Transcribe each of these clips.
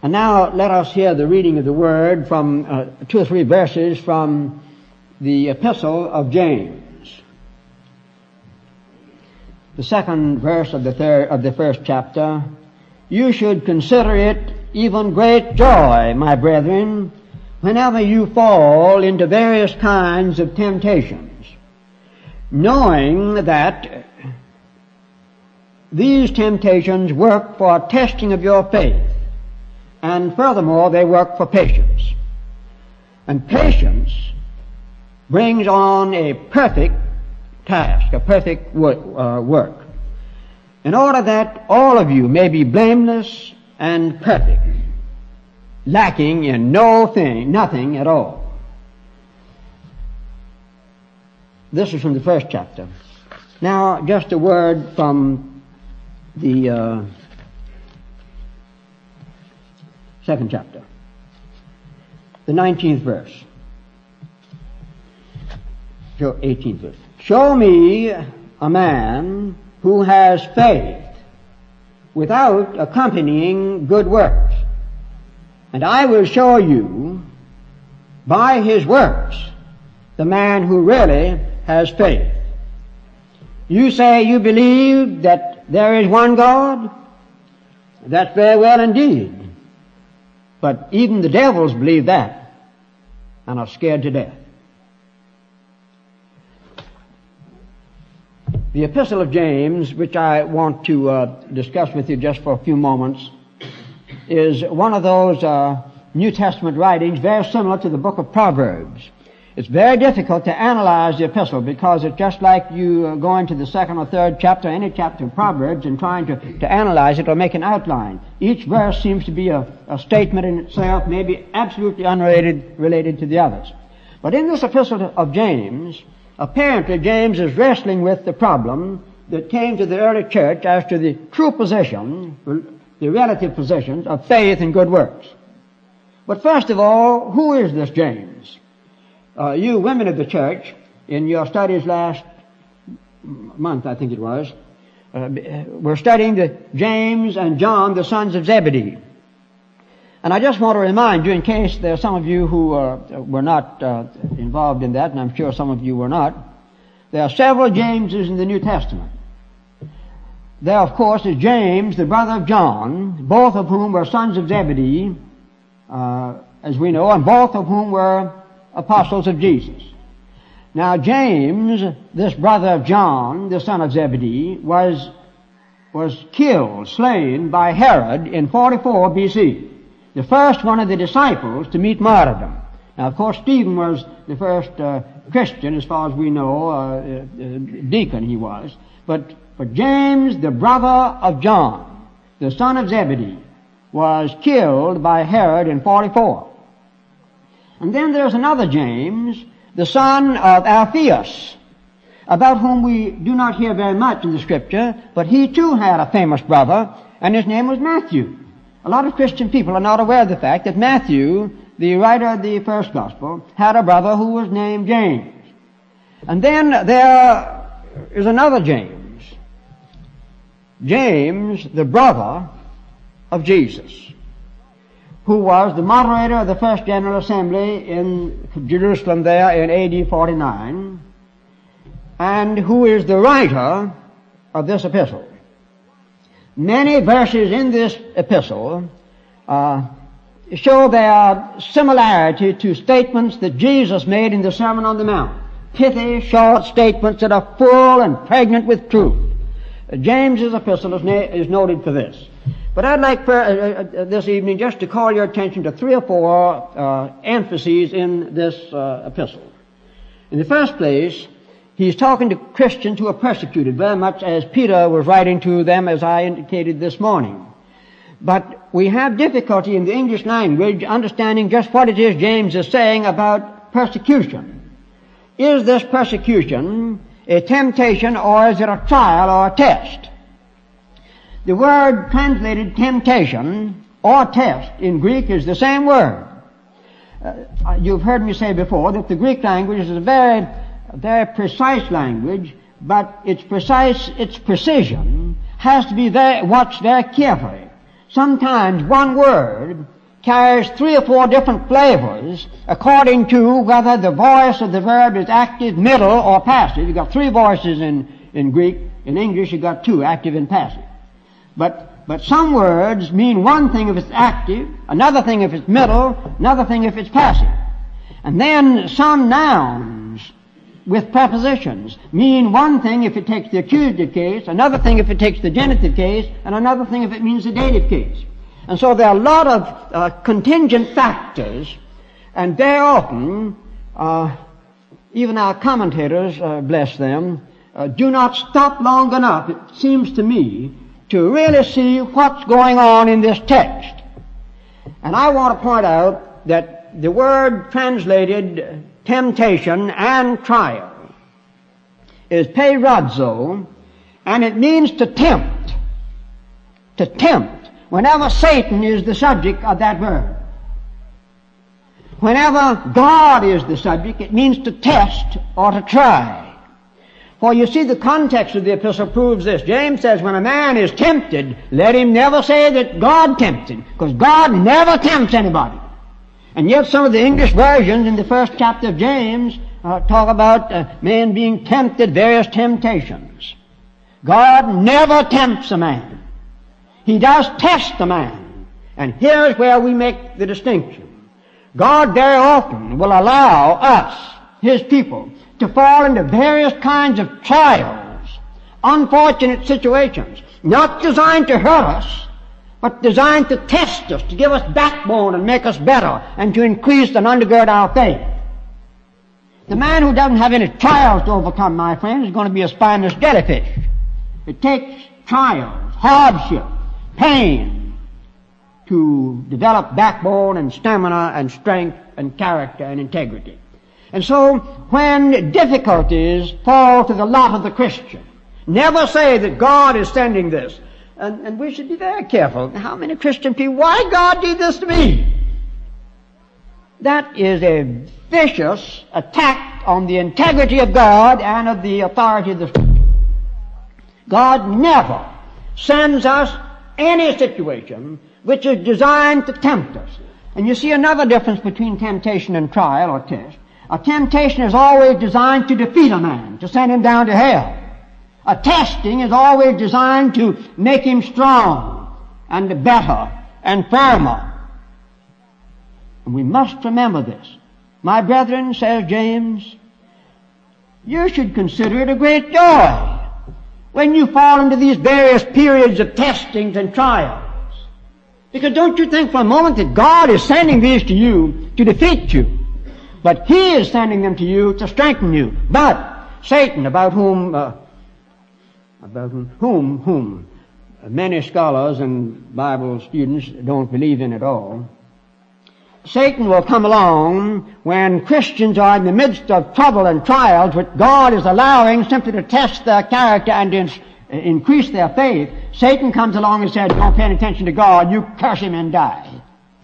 And now let us hear the reading of the Word from 2 or 3 verses from the Epistle of James. The second verse of the first chapter. You should consider it even great joy, my brethren, whenever you fall into various kinds of temptations, knowing that these temptations work for testing of your faith, and furthermore they work for patience. And patience brings on a perfect task, a perfect work, in order that all of you may be blameless and perfect, lacking in nothing at all. This is from the first chapter. Now, just a word from the second chapter, the 19th verse, 18th verse. Show me a man who has faith without accompanying good works, and I will show you by his works the man who really has faith. You say you believe that there is one God? That's very well indeed. But even the devils believe that and are scared to death. The Epistle of James, which I want to discuss with you just for a few moments, is one of those New Testament writings very similar to the book of Proverbs. It's very difficult to analyze the epistle because it's just like you going to the second or third chapter, any chapter of Proverbs, and trying to analyze it or make an outline. Each verse seems to be a statement in itself, maybe absolutely unrelated to the others. But in this epistle of James, apparently James is wrestling with the problem that came to the early church as to the true position, the relative positions of faith and good works. But first of all, who is this James? You women of the church, in your studies last month, I think it was, were studying the James and John, the sons of Zebedee. And I just want to remind you, in case there are some of you who were not involved in that, and I'm sure some of you were not, there are several Jameses in the New Testament. There, of course, is James, the brother of John, both of whom were sons of Zebedee, as we know, and both of whom were apostles of Jesus. Now, James, this brother of John, the son of Zebedee, was killed, slain by Herod in 44 BC. The first one of the disciples to meet martyrdom. Now, of course, Stephen was the first Christian, as far as we know, deacon he was. But James, the brother of John, the son of Zebedee, was killed by Herod in 44. And then there's another James, the son of Alphaeus, about whom we do not hear very much in the Scripture, but he too had a famous brother, and his name was Matthew. A lot of Christian people are not aware of the fact that Matthew, the writer of the first gospel, had a brother who was named James. And then there is another James. James, the brother of Jesus, who was the moderator of the First General Assembly in Jerusalem there in AD 49, and who is the writer of this epistle. Many verses in this epistle show their similarity to statements that Jesus made in the Sermon on the Mount. Pithy, short statements that are full and pregnant with truth. James's epistle is noted for this. But I'd like this evening just to call your attention to 3 or 4 emphases in this epistle. In the first place, he's talking to Christians who are persecuted, very much as Peter was writing to them, as I indicated this morning. But we have difficulty in the English language understanding just what it is James is saying about persecution. Is this persecution a temptation, or is it a trial or a test? The word translated temptation or test in Greek is the same word. You've heard me say before that the Greek language is a very precise language, but its precision has to be watched very carefully. Sometimes one word carries 3 or 4 different flavors according to whether the voice of the verb is active, middle, or passive. You've got 3 voices in Greek. In English, you've got 2, active and passive. But some words mean one thing if it's active, another thing if it's middle, another thing if it's passive. And then some nouns with prepositions mean one thing if it takes the accusative case, another thing if it takes the genitive case, and another thing if it means the dative case. And so there are a lot of contingent factors, and very often, even our commentators, bless them, do not stop long enough, it seems to me, to really see what's going on in this text. And I want to point out that the word translated temptation and trial is peirazo, and it means to tempt. To tempt. Whenever Satan is the subject of that verb. Whenever God is the subject, it means to test or to try. For you see, the context of the epistle proves this. James says, when a man is tempted, let him never say that God tempted, because God never tempts anybody. And yet some of the English versions in the first chapter of James talk about men being tempted, various temptations. God never tempts a man. He does test a man. And here's where we make the distinction. God very often will allow us, His people, to fall into various kinds of trials, unfortunate situations, not designed to hurt us, but designed to test us, to give us backbone and make us better, and to increase and undergird our faith. The man who doesn't have any trials to overcome, my friend, is going to be a spineless jellyfish. It takes trials, hardship, pain to develop backbone and stamina and strength and character and integrity. And so when difficulties fall to the lot of the Christian, never say that God is sending this. And we should be very careful. How many Christian people, why God did this to me? That is a vicious attack on the integrity of God and of the authority of the Scripture. God never sends us any situation which is designed to tempt us. And you see another difference between temptation and trial or test. A temptation is always designed to defeat a man, to send him down to hell. A testing is always designed to make him strong and better and firmer. And we must remember this. My brethren, says James, you should consider it a great joy when you fall into these various periods of testings and trials. Because don't you think for a moment that God is sending these to you to defeat you, but He is sending them to you to strengthen you. But Satan, about whom many scholars and Bible students don't believe in at all, Satan will come along when Christians are in the midst of trouble and trials which God is allowing simply to test their character and to increase their faith. Satan comes along and says, don't pay any attention to God, you curse Him and die.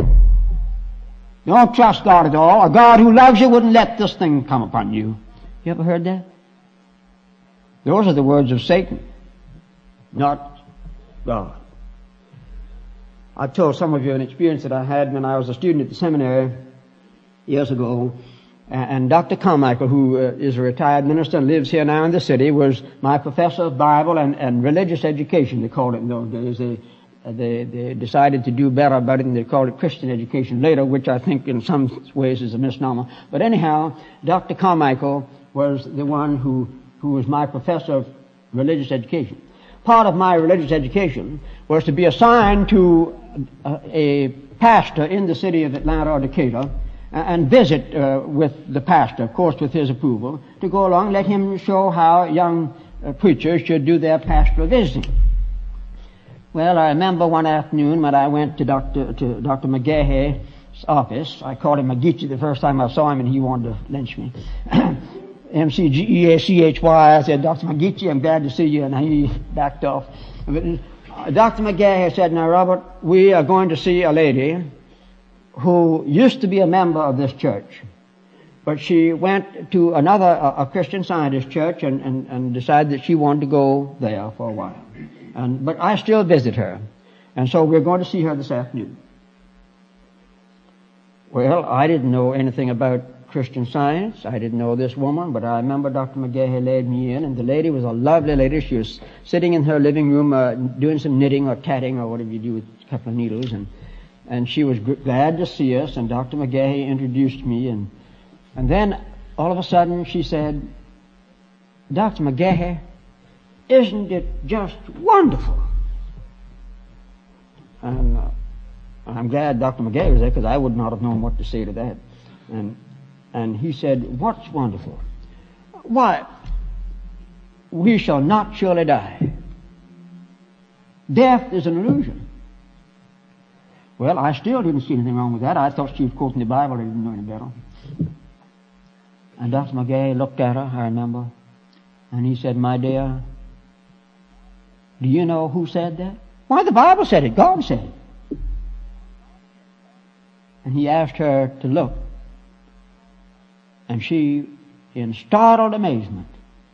Don't trust God at all. A God who loves you wouldn't let this thing come upon you. You ever heard that? Those are the words of Satan, not God. I've told some of you an experience that I had when I was a student at the seminary years ago. And Dr. Carmichael, who is a retired minister and lives here now in the city, was my professor of Bible and religious education, they called it in those days. They decided to do better about it, and they called it Christian education later, which I think in some ways is a misnomer. But anyhow, Dr. Carmichael was the one who was my professor of religious education. Part of my religious education was to be assigned to a pastor in the city of Atlanta or Decatur and visit with the pastor, of course with his approval, to go along and let him show how young preachers should do their pastoral visiting. Well, I remember one afternoon when I went to Dr. McGahee's office. I called him McGeechy the first time I saw him, and he wanted to lynch me. M-C-G-E-A-C-H-Y. I said, Dr. McGeechy, I'm glad to see you, and he backed off. Dr. McGahee said, now, Robert, we are going to see a lady who used to be a member of this church, but she went to a Christian Scientist church and decided that she wanted to go there for a while. But I still visit her, and so we're going to see her this afternoon. Well, I didn't know anything about Christian Science. I didn't know this woman, but I remember Dr. McGahey laid me in, and the lady was a lovely lady. She was sitting in her living room doing some knitting or tatting or whatever you do with a couple of needles, and she was glad to see us, and Dr. McGahey introduced me, and then all of a sudden she said, "Dr. McGahey, isn't it just wonderful?" And I'm glad Dr. McGahey was there, because I would not have known what to say to that. And he said, "What's wonderful?" "Why, we shall not surely die. Death is an illusion." Well, I still didn't see anything wrong with that. I thought she was quoting the Bible. I didn't know any better. And Dr. McGahey looked at her, I remember, and he said, "My dear, do you know who said that?" "Why, the Bible said it. God said it." And he asked her to look. And she, in startled amazement,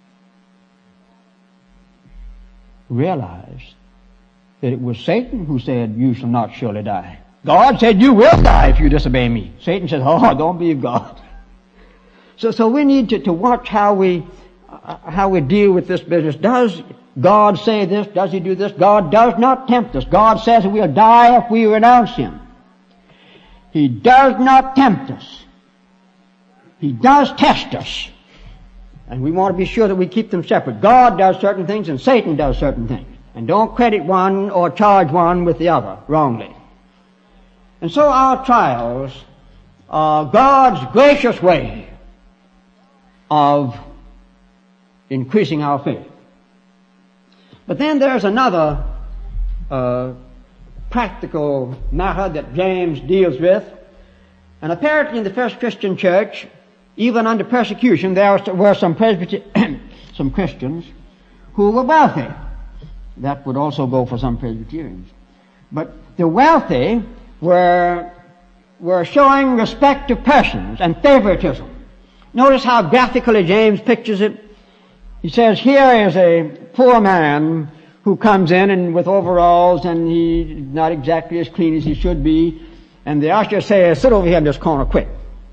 realized that it was Satan who said, "You shall not surely die." God said, "You will die if you disobey me." Satan said, "Oh, don't be God." So we need to watch how we deal with this business. Does God say this? Does He do this? God does not tempt us. God says we'll die if we renounce Him. He does not tempt us. He does test us. And we want to be sure that we keep them separate. God does certain things and Satan does certain things. And don't credit one or charge one with the other wrongly. And so our trials are God's gracious way of increasing our faith. But then there's another practical matter that James deals with. And apparently in the first Christian church, even under persecution, there were some some Christians who were wealthy. That would also go for some Presbyterians. But the wealthy were showing respect to persons and favoritism. Notice how graphically James pictures it. He says, here is a poor man who comes in and with overalls, and he's not exactly as clean as he should be. And the usher says, "Sit over here in this corner quick."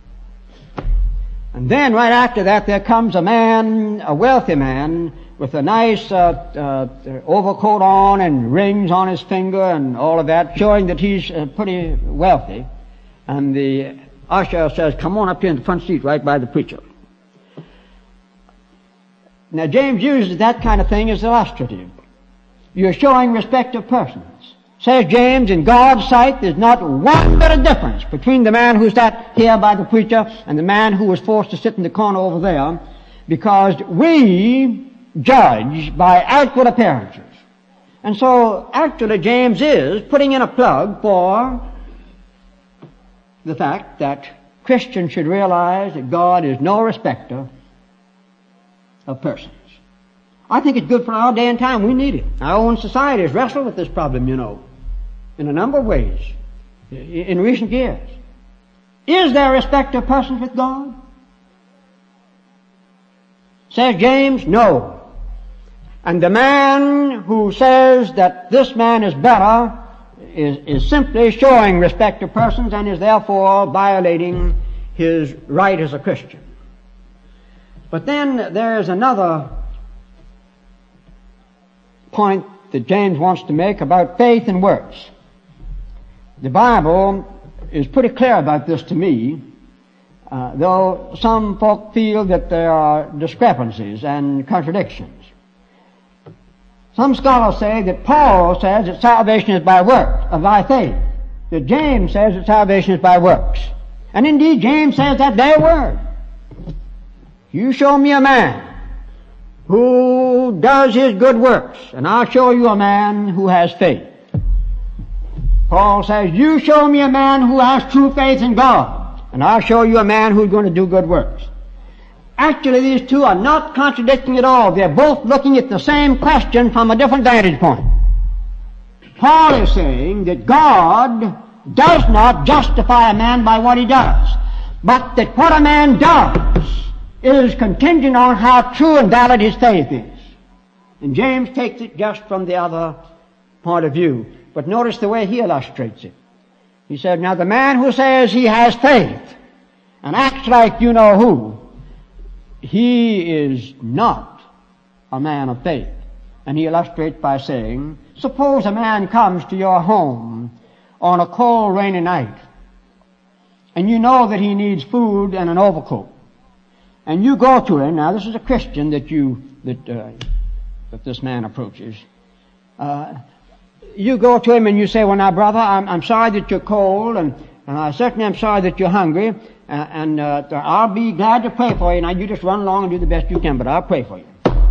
And then right after that there comes a man, a wealthy man, with a nice overcoat on and rings on his finger and all of that, showing that he's pretty wealthy. And the usher says, "Come on up here in the front seat right by the preacher." Now James uses that kind of thing as illustrative. You're showing respect of persons. Says James, in God's sight there's not one bit of difference between the man who sat here by the preacher and the man who was forced to sit in the corner over there, because we judge by outward appearances. And so actually James is putting in a plug for the fact that Christians should realize that God is no respecter of persons. I think it's good for our day and time. We need it. Our own society has wrestled with this problem, in a number of ways in recent years. Is there respect of persons with God? Says James, no. And the man who says that this man is better is simply showing respect of persons and is therefore violating his right as a Christian. But then there is another point that James wants to make about faith and works. The Bible is pretty clear about this to me, though some folk feel that there are discrepancies and contradictions. Some scholars say that Paul says that salvation is by works, by faith. That James says that salvation is by works. And indeed James says that very word. You show me a man who does his good works, and I'll show you a man who has faith. Paul says, you show me a man who has true faith in God, and I'll show you a man who's going to do good works. Actually, these two are not contradicting at all. They're both looking at the same question from a different vantage point. Paul is saying that God does not justify a man by what he does, but that what a man does is contingent on how true and valid his faith is. And James takes it just from the other point of view. But notice the way he illustrates it. He said, now the man who says he has faith and acts like you know who, he is not a man of faith. And he illustrates by saying, suppose a man comes to your home on a cold, rainy night, and you know that he needs food and an overcoat. And you go to him. Now, this is a Christian that this man approaches. You go to him and you say, well, now, brother, I'm sorry that you're cold, and I certainly am sorry that you're hungry, and I'll be glad to pray for you. Now, you just run along and do the best you can, but I'll pray for you.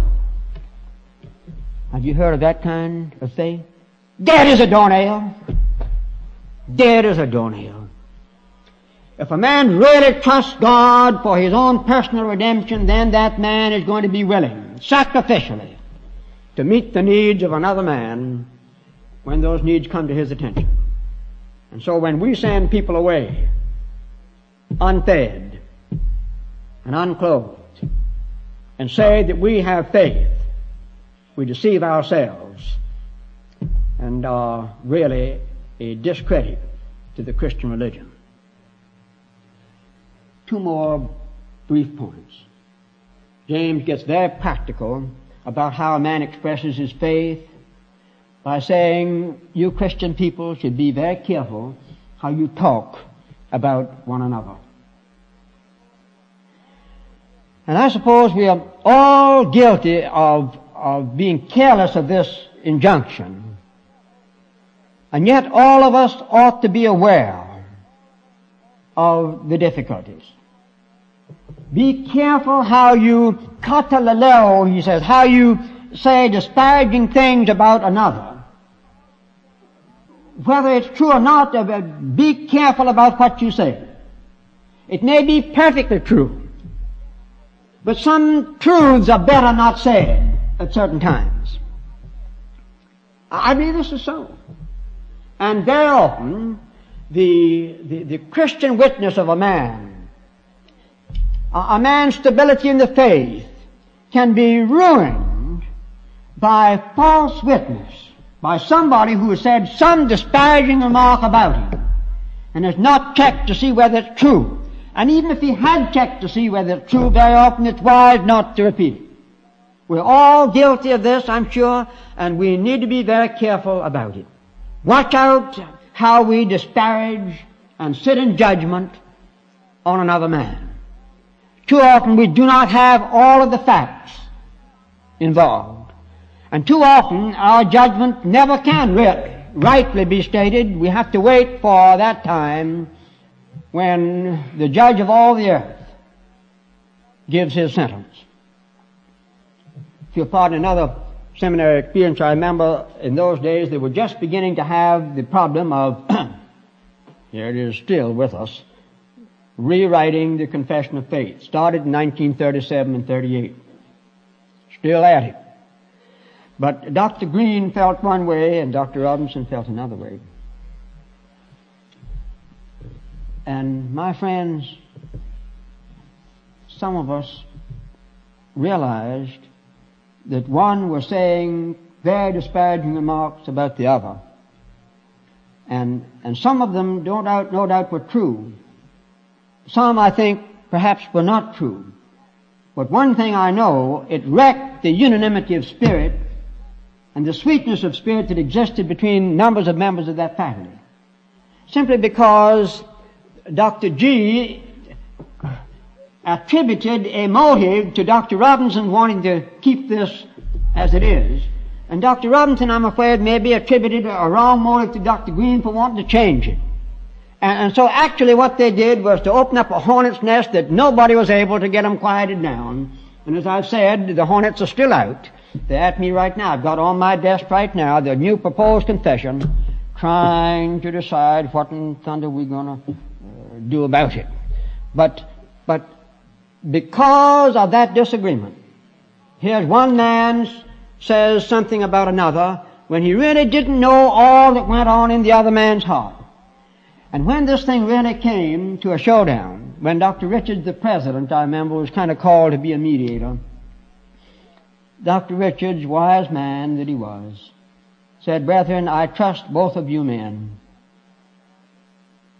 Have you heard of that kind of faith? Dead as a doornail. Dead as a doornail. If a man really trusts God for his own personal redemption, then that man is going to be willing, sacrificially, to meet the needs of another man when those needs come to his attention. And so when we send people away, unfed and unclothed, and say that we have faith, we deceive ourselves and are really a discredit to the Christian religion. Two more brief points. James gets very practical about how a man expresses his faith by saying, you Christian people should be very careful how you talk about one another. And I suppose we are all guilty of being careless of this injunction. And yet all of us ought to be aware of the difficulties. Be careful how you katalaleo, he says, how you say disparaging things about another. Whether it's true or not, be careful about what you say. It may be perfectly true, but some truths are better not said at certain times. I believe this is so. And very often, the Christian witness of a man's stability in the faith can be ruined by false witness, by somebody who has said some disparaging remark about him and has not checked to see whether it's true. And even if he had checked to see whether it's true, very often it's wise not to repeat it. We're all guilty of this, I'm sure, and we need to be very careful about it. Watch out how we disparage and sit in judgment on another man. Too often we do not have all of the facts involved. And too often our judgment never can really rightly be stated. We have to wait for that time when the judge of all the earth gives his sentence. If you'll pardon another seminary experience, I remember in those days they were just beginning to have the problem of, here it is still with us, rewriting the Confession of Faith. Started in 1937 and 38. Still at it. But Dr. Green felt one way and Dr. Robinson felt another way. And my friends, some of us realized that one was saying very disparaging remarks about the other. And some of them, no doubt were true. Some, I think, perhaps were not true. But one thing I know, it wrecked the unanimity of spirit and the sweetness of spirit that existed between numbers of members of that faculty. Simply because Dr. G attributed a motive to Dr. Robinson wanting to keep this as it is. And Dr. Robinson, I'm afraid, maybe attributed a wrong motive to Dr. Green for wanting to change it. And so actually what they did was to open up a hornet's nest that nobody was able to get them quieted down. And as I've said, the hornets are still out. They're at me right now. I've got on my desk right now the new proposed confession, trying to decide what in thunder we're going to do about it. But because of that disagreement, here's one man says something about another when he really didn't know all that went on in the other man's heart. And when this thing really came to a showdown, when Dr. Richards, the president, I remember, was kind of called to be a mediator, Dr. Richards, wise man that he was, said, "Brethren, I trust both of you men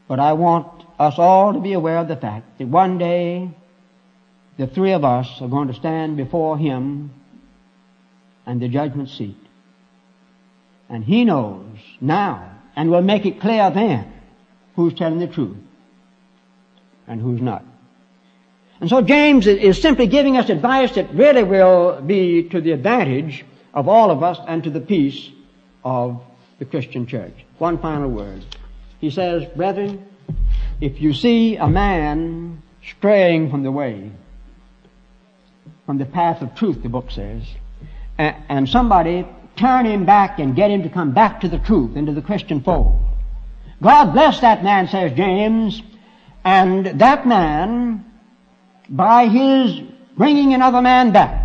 But I want us all to be aware of the fact that one day the three of us are going to stand before Him and the judgment seat. And He knows now, and will make it clear then, who's telling the truth and who's not. And so James is simply giving us advice that really will be to the advantage of all of us and to the peace of the Christian church. One final word. He says, brethren, if you see a man straying from the way, from the path of truth, the book says, and somebody turn him back and get him to come back to the truth, into the Christian fold. God bless that man, says James, and that man, by his bringing another man back,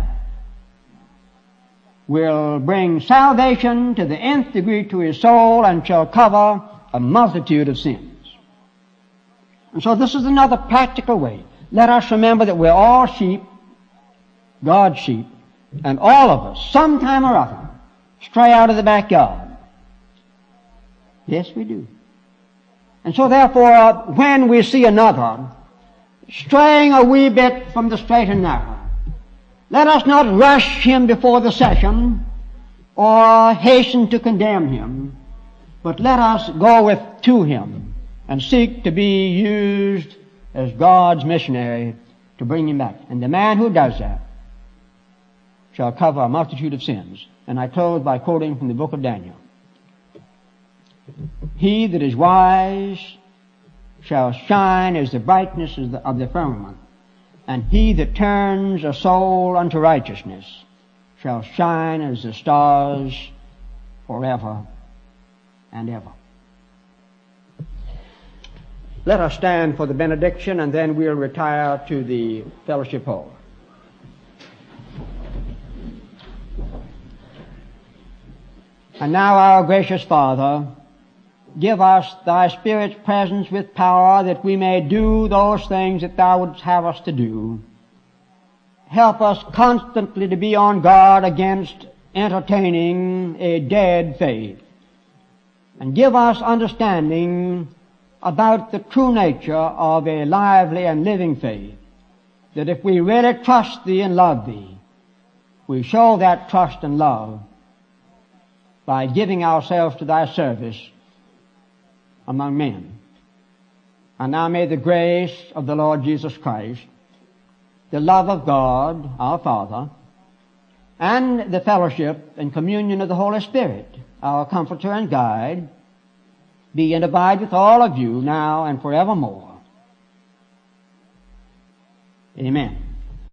will bring salvation to the nth degree to his soul and shall cover a multitude of sins. And so this is another practical way. Let us remember that we're all sheep, God's sheep, and all of us, sometime or other, stray out of the backyard. Yes, we do. And so therefore, when we see another straying a wee bit from the straight and narrow, let us not rush him before the session or hasten to condemn him, but let us go to him and seek to be used as God's missionary to bring him back. And the man who does that shall cover a multitude of sins. And I close by quoting from the book of Daniel. He that is wise shall shine as the brightness of the firmament, and he that turns a soul unto righteousness shall shine as the stars forever and ever. Let us stand for the benediction, and then we'll retire to the fellowship hall. And now, our gracious Father, give us Thy Spirit's presence with power that we may do those things that Thou wouldst have us to do. Help us constantly to be on guard against entertaining a dead faith. And give us understanding about the true nature of a lively and living faith, that if we really trust Thee and love Thee, we show that trust and love by giving ourselves to Thy service among men. And now may the grace of the Lord Jesus Christ, the love of God, our Father, and the fellowship and communion of the Holy Spirit, our comforter and guide, be and abide with all of you now and forevermore. Amen.